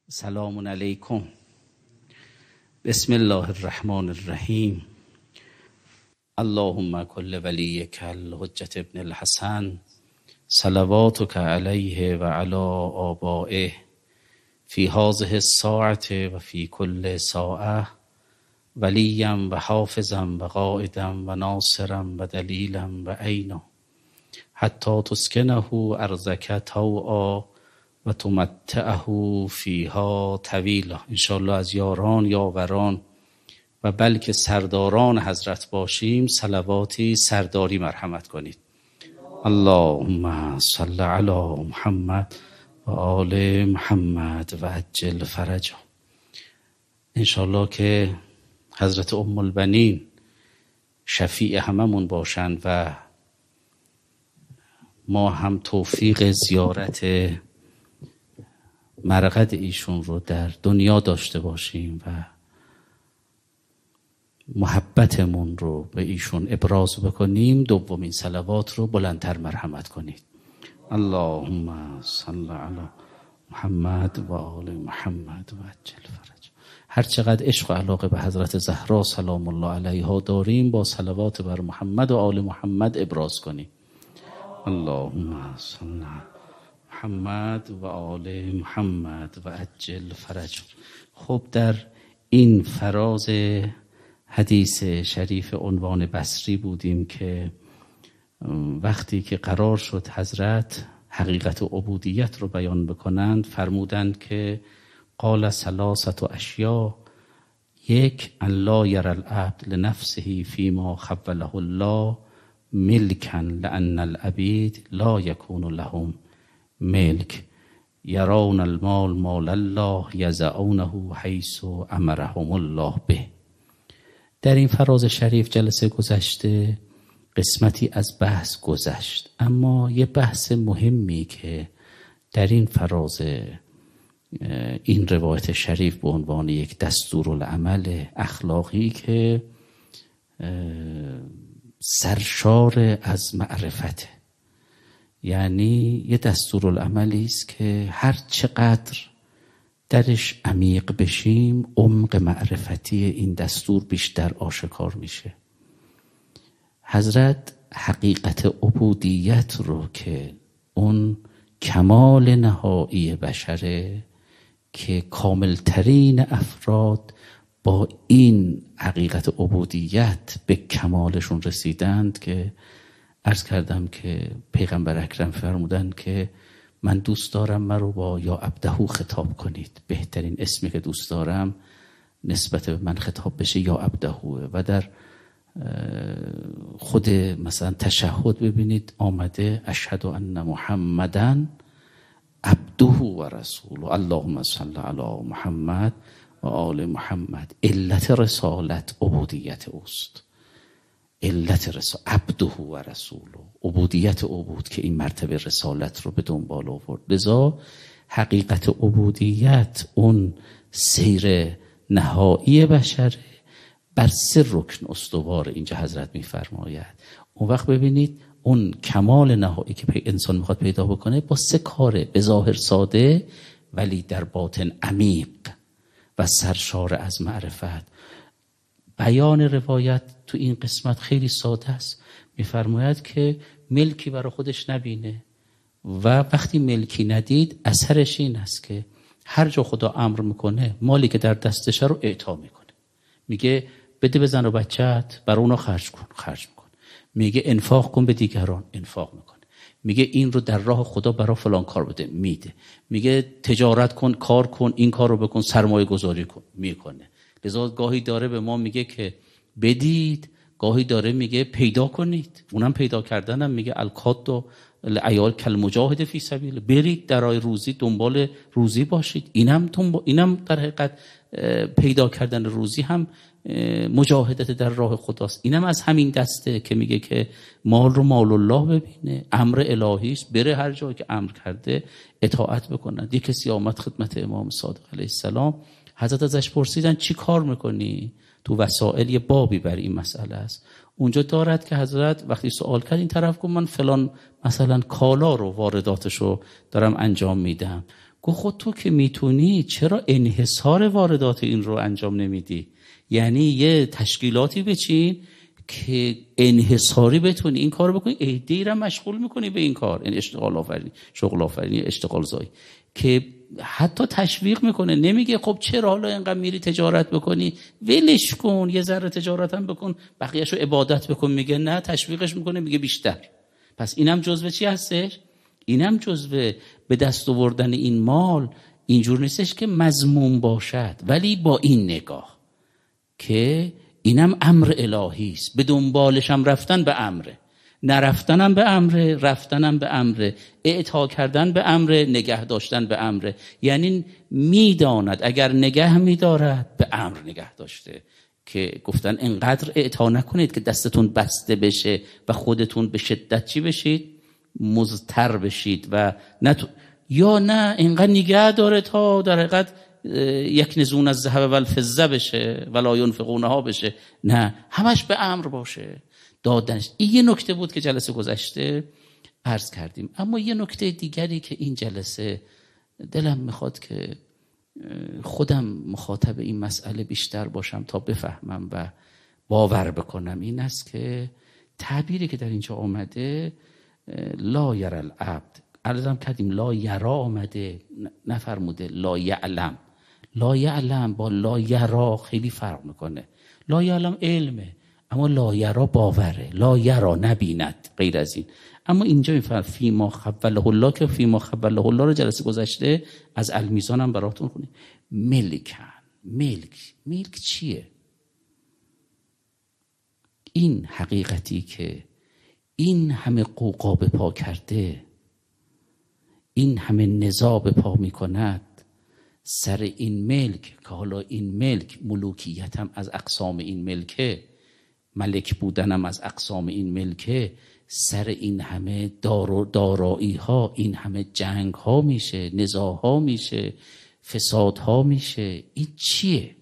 سلام علیکم. بسم الله الرحمن الرحیم. اللهم کل ولیک الحجة ابن الحسن صلواتک علیه و علی آبائه فی هذه الساعة و فی کل ساعة ولیا و حافظا و قائدا و ناصرا و دلیلا و عینا حتی تسکنه ارضک طوعا و تمتعه فیها طویلا. انشاءالله از یاران یاوران و بلکه سرداران حضرت باشیم. صلواتی سرداری مرحمت کنید. اللهم صل علی محمد و آل محمد و عجل فرجهم. انشاءالله که حضرت ام البنین شفیع هممون باشند و ما هم توفیق زیارت مرقد ایشون رو در دنیا داشته باشیم و محبتمون رو به ایشون ابراز بکنیم. دومین صلوات رو بلندتر مرحمت کنید. اللهم صل علی محمد و آل محمد و عجل فرج. هر چقدر عشق و علاقه به حضرت زهرا سلام الله علیها داریم با صلوات بر محمد و آل محمد ابراز کنیم. اللهم صل علی محمد و آل محمد و عجل فرج. خب در این فراز حدیث شریف عنوان بصری بودیم که وقتی که قرار شد حضرت حقیقت عبودیت رو بیان بکنند فرمودند که قال ثلاثه اشیاء. یک، ان لا یری العبد لنفسه فیما خوله الله ملکا لان العبید لا یکون لهم ملک یرون المال مال الله یضعونه حیث امرهم الله به. در این فراز شریف جلسه گذشته قسمتی از بحث گذشت، اما یه بحث مهمی که در این فراز این روایت شریف به عنوان یک دستورالعمل اخلاقی که سرشار از معرفته، یعنی یه دستورالعملی است که هر چقدر درش عمیق بشیم عمق معرفتی این دستور بیشتر آشکار میشه. حضرت حقیقت عبودیت رو که اون کمال نهایی بشره که کاملترین افراد با این حقیقت عبودیت به کمالشون رسیدند که عرض کردم که پیغمبر اکرم فرمودند که من دوست دارم مرا با یا عبدهو خطاب کنید. بهترین اسمی که دوست دارم نسبت به من خطاب بشه یا عبدهوه. و در خود مثلا تشهد ببینید آمده اشهد ان محمدن عبده و رسوله اللهم صل علی محمد و آل محمد. علت رسالت عبودیت اوست. علت رسالت عبده و رسوله، عبودیت عبود که این مرتبه رسالت رو به دنبال آورد. لذا حقیقت عبودیت اون سیر نهایی بشره بر 3 رکن استوار اینجا حضرت میفرماید. اون وقت ببینید اون کمال نهایی که انسان میخواد پیدا بکنه با 3 کاره به ظاهر ساده ولی در باطن عمیق و سرشار از معرفت. بیان روایت تو این قسمت خیلی ساده است. میفرماید که ملکی برای خودش نبینه و وقتی ملکی ندید اثرش این است که هر جا خدا امر میکنه مالی که در دستشه رو اعطا میکنه. میگه بده به زن و بچت برای اونا خرج کن، خرج میکن. میگه انفاق کن به دیگران، انفاق میکنه. میگه این رو در راه خدا برای فلان کار بده، میده. میگه تجارت کن، کار کن، این کار رو بکن، سرمایه گذاری کن، میکنه. لذا گاهی داره به ما میگه که بدید، گاهی داره میگه پیدا کنید. اونم پیدا کردنم میگه الکاد و العیال کل مجاهد فی سبیل، برید در راه روزی دنبال روزی باشید. اینم در حقیقت پیدا کردن روزی هم مجاهدت در راه خداست. اینم از همین دسته که میگه که مال رو مال الله ببینه، امر الهی است، بره هر جایی که امر کرده اطاعت بکنن. یک کسی آمد خدمت امام صادق علیه السلام، حضرت ازش پرسیدن چی کار میکنی؟ تو وسائل یه بابی بر این مسئله است. اونجا دارد که حضرت وقتی سوال کرد این طرف گفت من فلان مثلا کالا رو وارداتش رو دارم انجام میدم. گفت خود تو که میتونی چرا انحصار واردات این رو انجام نمیدی؟ یعنی یه تشکیلاتی بچین که انحصاری بتونی این کار بکنی، عده‌ای رو مشغول میکنی به این کار، این اشتغال آفرینی، شغل آفرینی، اشتغال زایی، که حتی تشویق میکنه. نمیگه خب چرا حالا اینقدر میری تجارت بکنی، ولش کن یه ذره تجارت هم بکن بقیه‌شو عبادت بکن. میگه نه، تشویقش میکنه، میگه بیشتر. پس اینم جزو چی هستش؟ اینم جزو به دست آوردن این مال. اینجور نیستش که مذموم باشد، ولی با این نگاه که اینم امر الهی است، به دنبالش هم رفتن به امره، نرفتنم به امره، رفتنم به امره، اعطا کردن به امره، نگه داشتن به امره. یعنی میداند اگر نگه میدارد به امر نگه داشته، که گفتن انقدر اعطا نکنید که دستتون بسته بشه و خودتون به شدت چی بشید؟ مضطر بشید و یا نه اینقدر نگه داره تا در حقیقت یک نزون از ذهب و الفضه بشه ولا ينفقونها بشه. نه، همش به امر باشه، دادنش. این یه نکته بود که جلسه گذشته عرض کردیم. اما یه نکته دیگری که این جلسه دلم میخواد که خودم مخاطب این مسئله بیشتر باشم تا بفهمم و باور بکنم، این است که تعبیری که در اینجا آمده لا یرى العبد، عرضم کردیم لا یرا آمده، نفرموده لا یعلم. لا یعلم با لا یرا خیلی فرق میکنه. لا یعلم علمه، اما لا یرا باوره. لا یرا نبیند، غیر از این. اما اینجا میفرم فیما خوله الله، که فیما خوله الله رو جلسه گذشته از المیزان هم براتون خونیم. ملک چیه؟ این حقیقتی که این همه قوقا به پا کرده، این همه نزاع به پا می کند سر این ملک، که حالا این ملک ملوکیتم از اقسام این ملکه، ملک بودنم از اقسام این ملکه، سر این همه دارایی ها، این همه جنگ ها میشه، نزاع ها میشه، فساد ها میشه. این چیه؟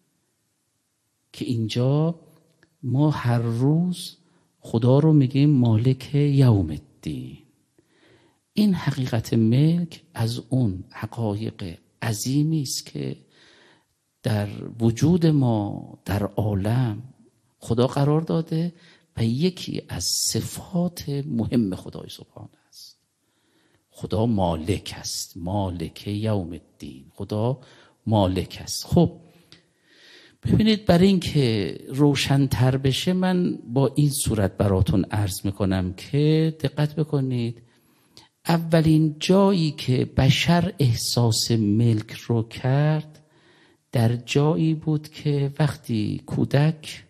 که اینجا ما هر روز خدا رو میگیم مالک یوم الدین. این حقیقت ملک از اون حقایق عظیمی است که در وجود ما در عالم خدا قرار داده و یکی از صفات مهم خدای سبحانه است. خدا مالک است، مالک یوم الدین، خدا مالک است. خب ببینید، برای این که روشن‌تر بشه من با این صورت براتون عرض میکنم که دقت بکنید. اولین جایی که بشر احساس ملک رو کرد در جایی بود که وقتی کودک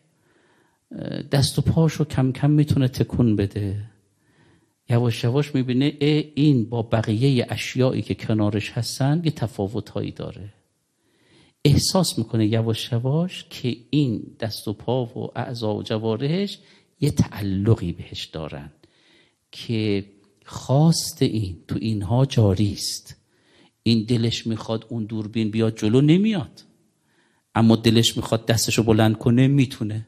دست و پاشو کم کم میتونه تکون بده، یواش یواش میبینه این با بقیه اشیایی که کنارش هستن یه تفاوت‌هایی داره. احساس میکنه یواش یواش که این دست و پا و اعضا و جوارحش یه تعلقی بهش دارن که خواست این تو اینها جاری است. این دلش میخواد اون دوربین بیاد جلو، نمیاد، اما دلش میخواد دستشو بلند کنه، میتونه.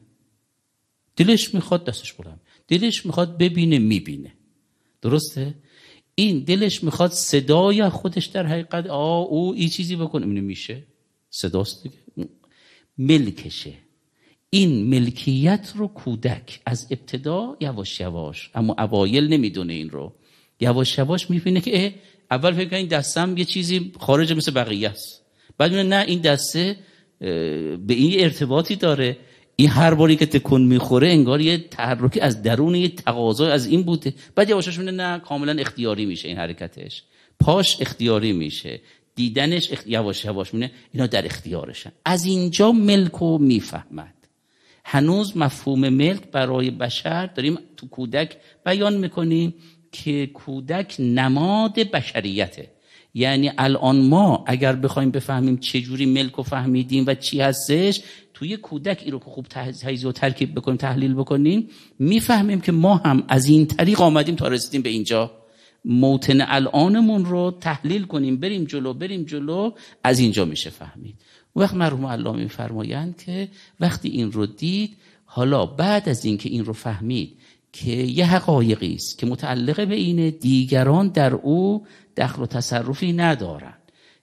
دلش میخواد دستش بلند، دلش میخواد ببینه، میبینه. درسته؟ این دلش میخواد صدای خودش در حقیقت او این چیزی بکنه، میشه صداست دیگه، ملکشه. این ملکیت رو کودک از ابتدا یواش یواش، اما اوایل نمیدونه این رو، یواش یواش میبینه که اول فکر کنه این دستم یه چیزی خارج مثل بقیه است، بعد میبینه نه، این دسته به این ارتباطی داره، این هر باری که تکون میخوره انگار یه تحرکی از درون یه تقاضا از این بوده. بعد یواش یواش میبینه نه، کاملا اختیاری میشه این حرکتش، پاش اختیاری میشه، دیدنش یواش یواش میبینه اینا در اختیارشن. از اینجا ملکو میفهمد. هنوز مفهوم ملک برای بشر داریم تو کودک بیان میکنیم که کودک نماد بشریته. یعنی الان ما اگر بخوایم بفهمیم چه جوری ملک رو فهمیدیم و چی هستش، توی کودک این رو که خوب تجزیه و ترکیب بکنیم، تحلیل بکنیم، میفهمیم که ما هم از این طریق آمدیم تا رسیدیم به اینجا. موطن الانمون رو تحلیل کنیم، بریم جلو، از اینجا میشه فهمید. وقت مرحوم علامه میفرمایند که وقتی این رو دید، حالا بعد از این که این رو فهمید که یه حقایقی است که متعلق به اینه، دیگران در او دخل و تصرفی ندارن،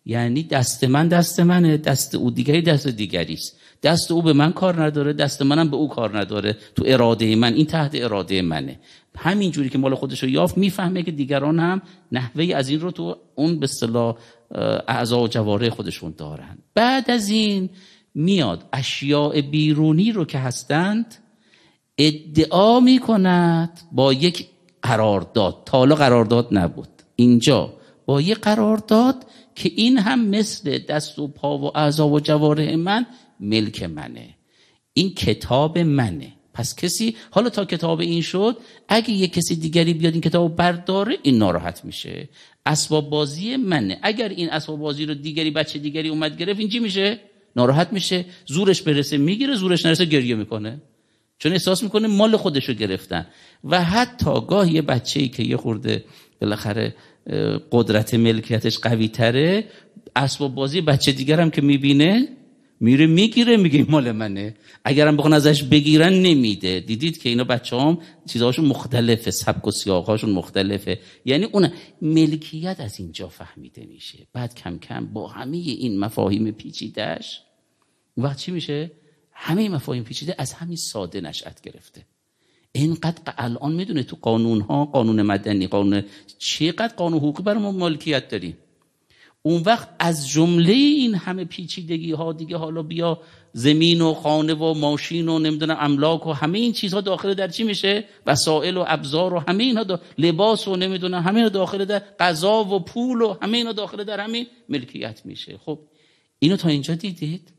یعنی دست من دست منه، دست او دیگری دست دیگریست، دست او به من کار نداره، دست منم به او کار نداره، تو اراده من، این تحت اراده منه. همین جوری که مال خودشو یافت میفهمه که دیگران هم نحوه از این رو تو اون به اصطلاح اعضا و جوارح خودشون دارن. بعد از این میاد اشیاء بیرونی رو که هستند ادعا میکند با یک قرارداد. تا حالا قرارداد نبود، اینجا با یک قرارداد که این هم مثل دست و پا و اعضا و جوارح من ملک منه، این کتاب منه. پس کسی حالا تا کتاب این شد، اگه یک کسی دیگری بیاد این کتاب برداره، این ناراحت میشه. اسباب بازی منه، اگر این اسباب بازی رو دیگری بچه دیگری اومد گرفت، این چی میشه؟ ناراحت میشه، زورش برسه میگیره، زورش نرسه گریه میکنه، چون احساس میکنه مال خودشو گرفتن. و حتی گاه یه بچه‌ای که یه خورده بالاخره قدرت ملکیتش قوی تره، اسباب بازی بچه دیگر هم که میبینه میره میگیره، میگه مال منه. اگرم بخوان ازش بگیرن نمیده. دیدید که اینا بچه‌هام چیزهاشون مختلفه، سبک و سیاق‌هاشون مختلفه. یعنی اون ملکیت از اینجا فهمیده میشه. بعد کم کم با همه این مفاهیم پیچیده‌اش وقت چی میشه؟ همه مفاهیم پیچیده از همین ساده نشأت گرفته. اینقدر الان میدونه تو قانون‌ها، قانون مدنی، قانون چقدر قانون حقوقی برای ما مالکیت داریم. اون وقت از جمله این همه پیچیدگی ها دیگه حالا بیا زمین و خانه و ماشین و نمیدونم املاک و همه این چیزها داخل در چی میشه؟ وسایل و ابزار و همه اینا لباس و نمیدونم همه اینا داخل در غذا و پول و همه اینا داخل در همین ملکیت میشه. خب اینو تا اینجا دیدید؟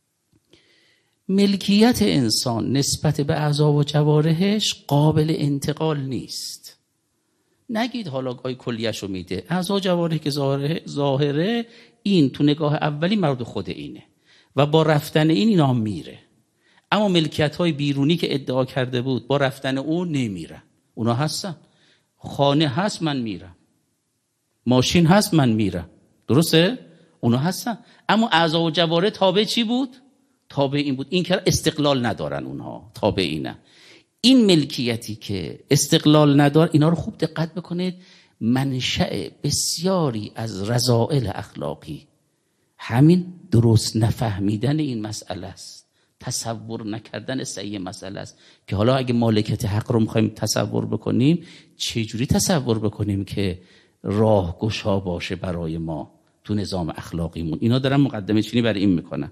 ملکیت انسان نسبت به اعضا و جوارحش قابل انتقال نیست. نگید حالا گاهی کلیه‌شو میده، اعضا و جوارح که ظاهره این تو نگاه اولی مربوط خود اینه و با رفتن اینا هم میره. اما ملکیت‌های بیرونی که ادعا کرده بود با رفتن اون نمیرن. اونا هستن. خانه هست من میرم، ماشین هست من میرم، درسته؟ اونا هستن. اما اعضا و جوارح تابع چی بود؟ تابع این بود. این که استقلال ندارن اونها، تابع اینه. این ملکیتی که استقلال ندار، اینا رو خوب دقت بکنید، منشأ بسیاری از رذائل اخلاقی همین درست نفهمیدن این مسئله است، تصور نکردن صحیح مسئله است. که حالا اگه مالکیت حق رو میخوایم تصور بکنیم، چجوری تصور بکنیم که راهگشا باشه برای ما تو نظام اخلاقیمون؟ اینا دارم مقدمه چینی برای این میکنم.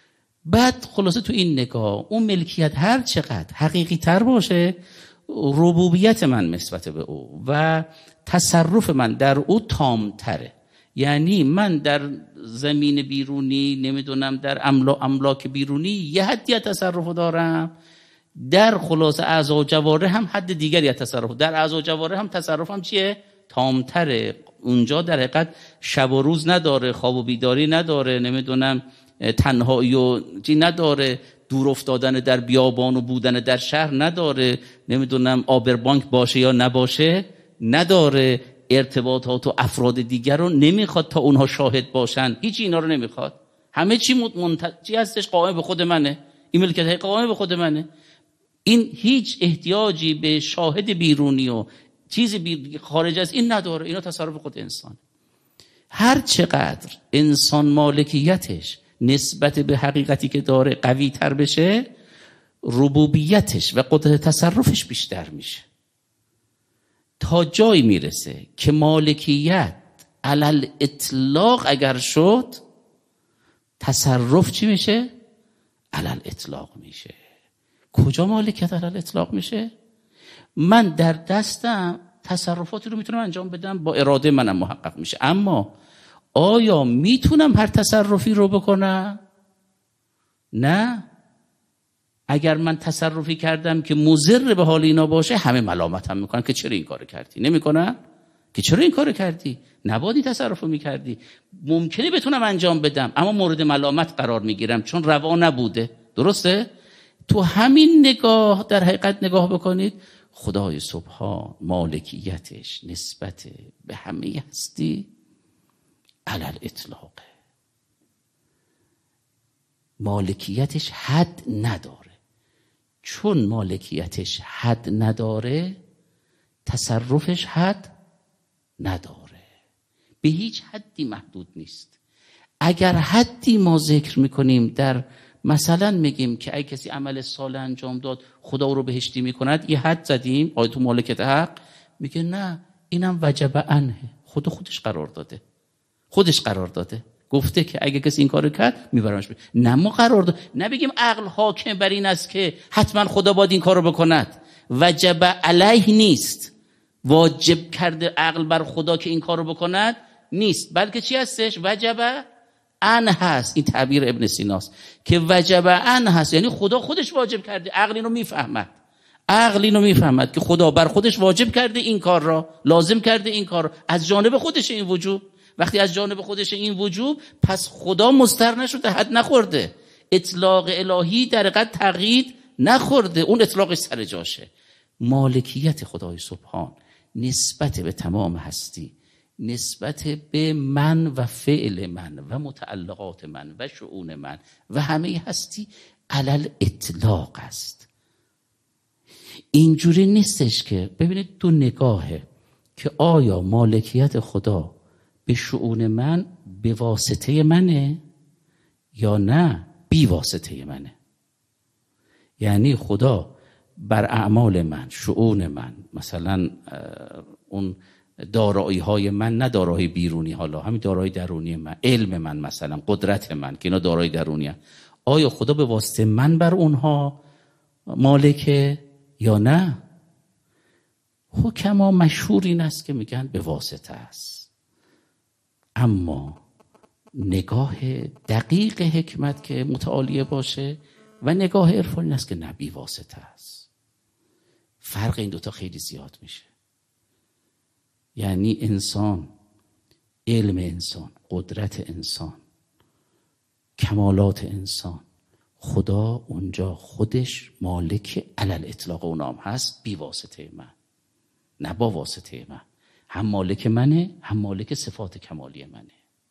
بعد خلاصه تو این نگاه اون ملکیت هر چقدر حقیقی تر باشه، ربوبیت من نسبت به او و تصرف من در او تامتره. یعنی من در زمین بیرونی نمیدونم در املاک بیرونی یه حدی تصرف دارم، در خلاصه اعضا و جوارح هم حد دیگری تصرف، در اعضا و جوارح هم تصرفم چیه؟ تامتره. اونجا در حقیقت شب و روز نداره، خواب و بیداری نداره، نمیدونم تنهایی و چی نداره، دور افتادن در بیابان و بودن در شهر نداره، نمیدونم آبربانک باشه یا نباشه نداره، ارتباطات و افراد دیگر رو نمیخواد تا اونها شاهد باشن، هیچ اینا رو نمیخواد. همه چی هستش قائم به خود منه، این ملکیت قائم به خود منه. این هیچ احتیاجی به شاهد بیرونی و چیزی خارج از این نداره. اینا تصرف خود انسان. هر چقدر انسان مالکیتش نسبت به حقیقتی که داره قوی تر بشه، ربوبیتش و قدرت تصرفش بیشتر میشه، تا جایی میرسه که مالکیت علل اطلاق اگر شد، تصرف چی میشه؟ علل اطلاق میشه. کجا مالکیت علل اطلاق میشه؟ من در دستم تصرفاتی رو میتونم انجام بدم، با اراده منم محقق میشه. اما آیا میتونم هر تصرفی رو بکنم؟ نه. اگر من تصرفی کردم که مضر به حال اینا باشه، همه ملامتم میکنن که چرا این کارو کردی. نمیکنن که چرا این کارو کردی، نباید این تصرفو میکردی. ممکنه بتونم انجام بدم اما مورد ملامت قرار میگیرم چون روا نبوده. درسته؟ تو همین نگاه در حقیقت نگاه بکنید، خدای سبحان مالکیتش نسبت به همه هستی علل اطلاقه. مالکیتش حد نداره. چون مالکیتش حد نداره، تصرفش حد نداره، به هیچ حدی محدود نیست. اگر حدی ما ذکر میکنیم در مثلا میگیم که اگه کسی عمل صالح انجام داد خدا او رو بهشتی میکند، یه حد زدیم آیت مالکیت حق، میگه نه اینم وجب عنه، خدا خودش قرار داده گفته که اگه کسی این کارو کرد میبرمش. نه ما قرار داد، نه بگیم عقل حاکم بر این است که حتما خدا باید این کارو بکند. وجب علیه نیست، واجب کرده عقل بر خدا که این کارو بکند نیست، بلکه چی هستش؟ وجب عنه هست. این تعبیر ابن سیناست که وجب عنه هست، یعنی خدا خودش واجب کرده. عقل اینو میفهمد که خدا بر خودش واجب کرده این کار را، لازم کرده این کار را، از جانب خودش این وجوب. وقتی از جانب خودش این وجوب، پس خدا مضطر نشده، حد نخورده، اطلاق الهی در حقیقت تقیید نخورده، اون اطلاقش سر جاشه. مالکیت خدای سبحان نسبت به تمام هستی، نسبت به من و فعل من و متعلقات من و شؤون من و همه هستی علل اطلاق است. اینجوری نیستش که ببینید دو نگاهه که آیا مالکیت خدا به شؤون من به واسطه منه یا نه بی واسطه منه. یعنی خدا بر اعمال من، شؤون من، مثلا اون دارایی های من، نه دارایی بیرونی، حالا همین دارایی درونی من، علم من، مثلا قدرت من که اینا دارایی درونی هست، آیا خدا به واسطه من بر اونها مالکه یا نه؟ حکما مشهور این است که میگن به واسطه است، اما نگاه دقیق حکمت که متعالیه باشه و نگاه عرفانی است که نه بی واسطه است. فرق این دوتا خیلی زیاد میشه. یعنی انسان، علم انسان، قدرت انسان، کمالات انسان، خدا اونجا خودش مالک علل اطلاق اونام هست، بی واسطه من، نه با واسطه من. هم مالک منه، هم مالک صفات کمالی منه.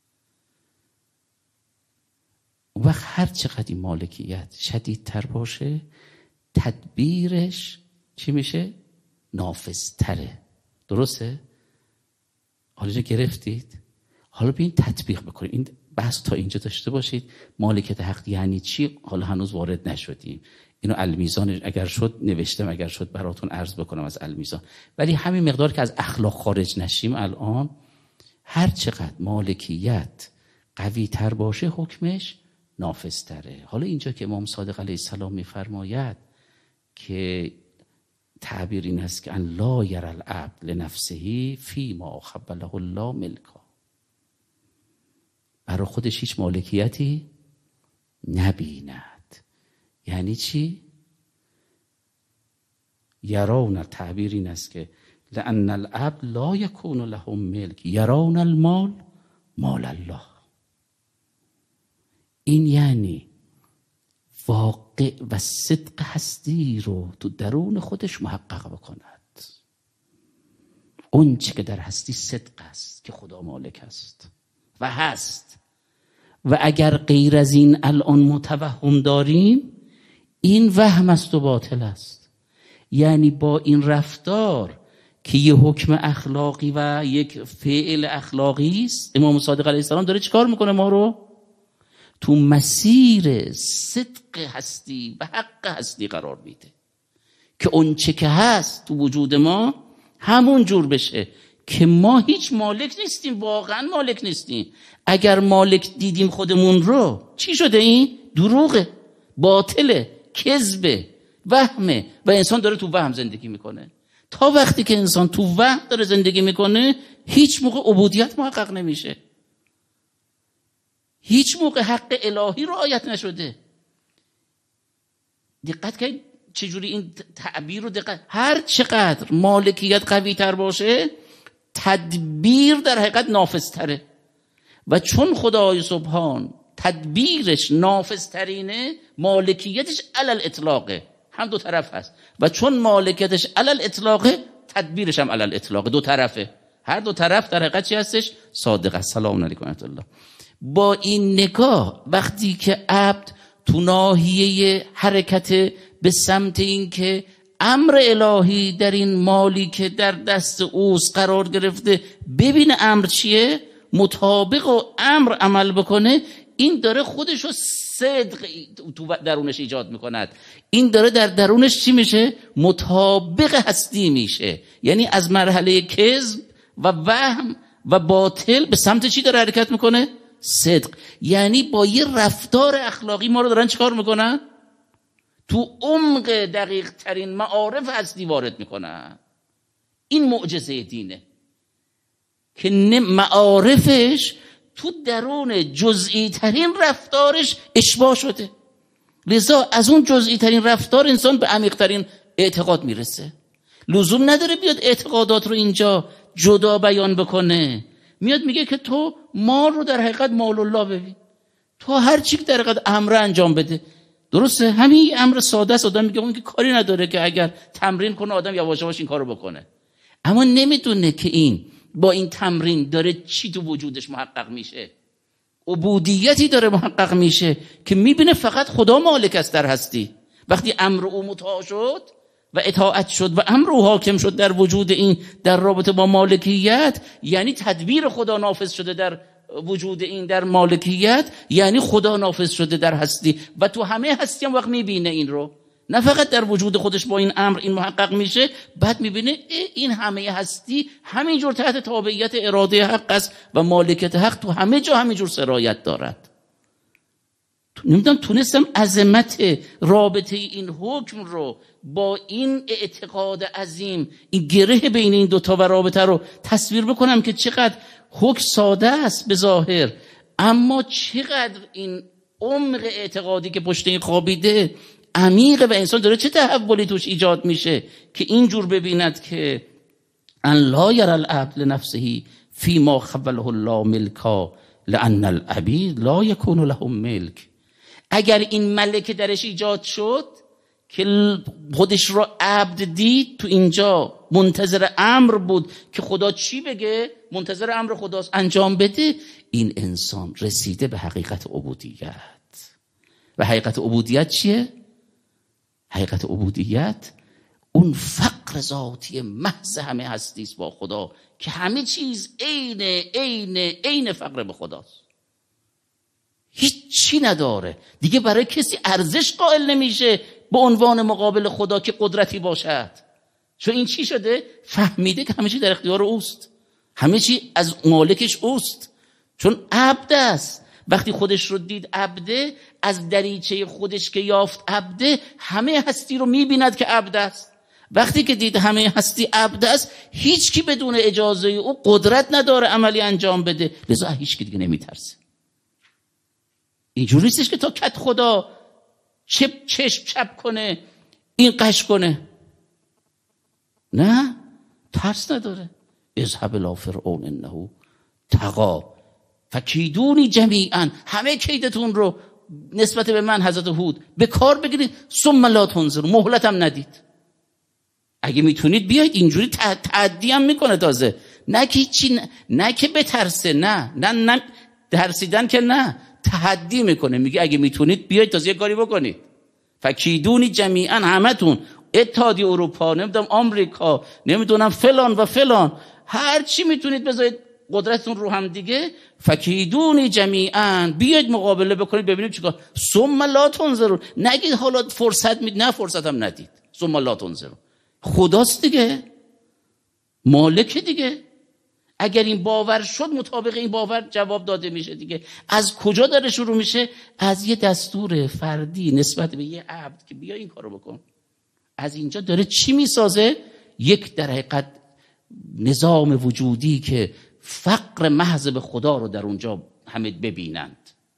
اون وقت هر چقدر این مالکیت شدیدتر باشه، تدبیرش چی میشه؟ نافذتره. درسته؟ حالا گرفتید؟ حالا بیاین تطبیق بکنید. این بحث تا اینجا داشته باشید. مالکیت حق یعنی چی؟ حالا هنوز وارد نشدیم. اینو المیزان اگر شد نوشتم، اگر شد براتون عرض بکنم از المیزان. ولی همین مقدار که از اخلاق خارج نشیم، الان هر چقدر مالکیت قوی تر باشه حکمش نافذتره. حالا اینجا که امام صادق علیه السلام میفرماید که تعبیر این است که ان لا یری العبد لنفسه فیما خبله الله ملکا، برای خودش هیچ مالکیتی نبیند. یعنی چی؟ یرون، تعبیر این است که لأن العبد لا یکون له ملک یرون المال مال الله. این یعنی واقع و صدق هستی رو تو درون خودش محقق بکند. اون چی که در هستی صدق است که خدا مالک است و هست. و اگر غیر از این الان متوهم داریم، این وهم است و باطل است. یعنی با این رفتار که یه حکم اخلاقی و یک فعل اخلاقی است، امام صادق علیه السلام داره چیکار میکنه؟ ما رو تو مسیر صدق هستی و حق هستی قرار میده که اون چه که هست تو وجود ما همون جور بشه که ما هیچ مالک نیستیم، واقعا مالک نیستیم. اگر مالک دیدیم خودمون رو، چی شده؟ این دروغه، باطله، کذبه، وهمه و انسان داره تو وهم زندگی میکنه. تا وقتی که انسان تو وهم داره زندگی میکنه، هیچ موقع عبودیت محقق نمیشه، هیچ موقع حق الهی رعایت نشده. دقت کنید چجوری این تعبیر رو دقت. هر چقدر مالکیت قوی تر باشه، تدبیر در حقیقت نافذتره. و چون خدای سبحان تدبیرش نافذترینه، مالکیتش علل اطلاقه، هم دو طرف هست. و چون مالکیتش علل اطلاقه، تدبیرش هم علل اطلاقه، دو طرفه. هر دو طرف در حقیقت چی هستش؟ صادق. سلام علیکم و رحمت الله. با این نگاه وقتی که عبد تو ناحیه حرکت به سمت این که امر الهی در این مالی که در دست اوست قرار گرفته، ببین امر چیه، مطابق و امر عمل بکنه، این داره خودشو صدق تو درونش ایجاد میکند. این داره در درونش چی میشه؟ مطابق هستی میشه. یعنی از مرحله کذب و وهم و باطل به سمت چی داره حرکت میکنه؟ صدق. یعنی با یه رفتار اخلاقی ما رو دارن چیکار میکنن؟ تو عمق دقیق ترین معارف هستی وارد میکنن. این معجزه دینه که معارفش تو درون جزئی ترین رفتارش اشباع شده. لذا از اون جزئی ترین رفتار انسان به عمیق ترین اعتقاد میرسه. لزوم نداره بیاد اعتقادات رو اینجا جدا بیان بکنه. میاد میگه که تو مال رو در حقیقت مال الله ببین، تو هر چی که در حقیقت امر انجام بده. درسته؟ همین امر ساده است. آدم میگه اون که کاری نداره که اگر تمرین کنه آدم یواش یواش این کارو بکنه، اما نمیدونه که این با این تمرین داره چی تو وجودش محقق میشه. عبودیتی داره محقق میشه که میبینه فقط خدا مالک است در هستی. وقتی امر او مطاع شد و اطاعت شد و امر او حاکم شد در وجود این، در رابطه با مالکیت، یعنی تدبیر خدا نافذ شده در وجود این، در مالکیت یعنی خدا نافذ شده در هستی و تو همه هستی هم وقت میبینه این رو، نه فقط در وجود خودش با این امر این محقق میشه، بعد میبینه این همه هستی همینجور تحت تابعیت اراده حق است و مالکیت حق تو همه جا همینجور سرایت دارد. نمیدونم تونستم عظمت رابطه این حکم رو با این اعتقاد عظیم، این گره بین این دوتا و رابطه رو تصویر بکنم که چقدر حکم ساده است به ظاهر، اما چقدر این عمق اعتقادی که پشت این خوابیده عمیقه و انسان داره چه تحولی توش ایجاد میشه که اینجور ببیند که ان لا یری العبد لنفسه فیما خوله الله ملکا لان العبید لا یکون لهم ملک. اگر این ملکه درش ایجاد شد که خودش رو عبد دید، تو اینجا منتظر امر بود که خدا چی بگه، منتظر امر خداست انجام بده، این انسان رسیده به حقیقت عبودیت. و حقیقت عبودیت چیه؟ حقیقت عبودیت اون فقر ذاتی محض همه هستی است با خدا که همه چیز عین فقر به خداست، هیچی نداره دیگه، برای کسی ارزش قائل نمیشه به عنوان مقابل خدا که قدرتی باشد. چون این چی شده؟ فهمیده که همه چی در اختیار اوست، همه چی از مالکش اوست، چون عبد است. وقتی خودش رو دید عبده، از دریچه خودش که یافت عبده، همه هستی رو میبیند که عبد است. وقتی که دید همه هستی عبد است، هیچ کی بدون اجازه او قدرت نداره عملی انجام بده، لذا هیچ کی دیگه نمیترسه. اینجوری نیستش که تا کت خدا چشم چپ کنه این قش کنه، نه، ترس نداره. اذهب الی فرعون انه طغی فکیدونی جمیعا، همه کیدتون رو نسبت به من حضرت هود به کار بگیرید، ثم لا تنظروا، مهلتم ندید. اگه میتونید بیاید. اینجوری تعدی هم میکنه تازه، نه که چی، نه که بترسه، نه ترسیدن که نه، تحدی میکنه، میگه اگه میتونید بیاید تازه یه کاری بکنید. فکیدونی جمیعا، همتون، اتحادیه اروپا، نمیدونم آمریکا، نمیدونم فلان و فلان، هر چی میتونید بذارید قدرتتون رو هم دیگه. فکیدونی جمیعا، بیاید مقابله بکنید ببینیم چیکار. ثم لا تنظرون، نگید حالا فرصت نه فرصت هم ندید. ثم لا تنظرون، خداست دیگه، مالک دیگه. اگر این باور شد، مطابق این باور جواب داده میشه دیگه. از کجا داره شروع میشه؟ از یه دستور فردی نسبت به یه عبد که بیا این کارو بکن. از اینجا داره چی میسازه؟ یک در حقیقت نظام وجودی که فقر محض به خدا رو در اونجا همه ببینند.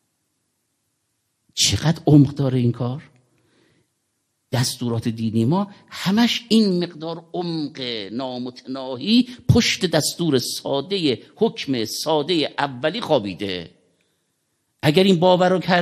چقدر عمق داره این کار؟ دستورات دینی ما همش این مقدار عمق نامتناهی پشت دستور ساده، حکم ساده اولی خوابیده. اگر این باور رو